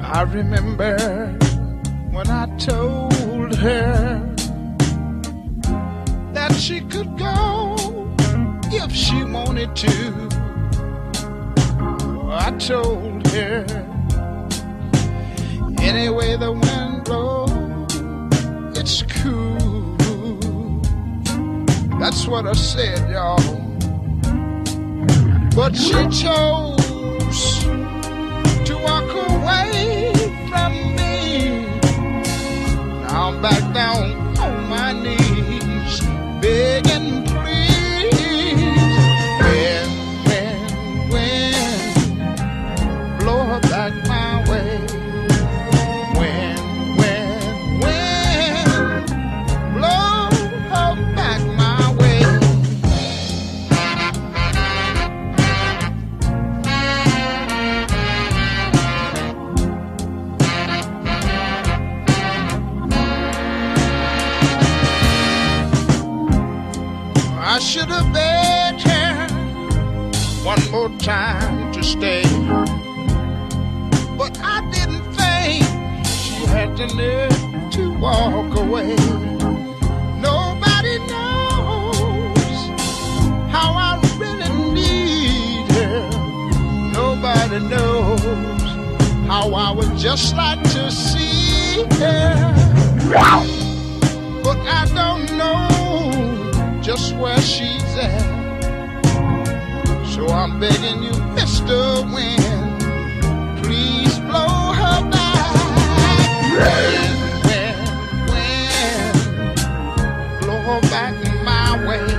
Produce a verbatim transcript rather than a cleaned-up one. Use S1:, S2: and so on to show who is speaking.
S1: I remember when I told her that she could go if she wanted to. I told her anyway the wind blows, it's cool. That's what I said, y'all. But she chose to walk away from me. Now I'm back down on my knees, begging please. When, when, when, blow her back my way. When, when, when, blow her back my way. I should have begged her one more time to stay, but I didn't think she had the nerve to walk away. Nobody knows how I really need her. Nobody knows how I would just like to see her. But I don't know just where she's at, so I'm begging you, Mister Wind, please blow her back. Wind, wind, wind, blow her back my way.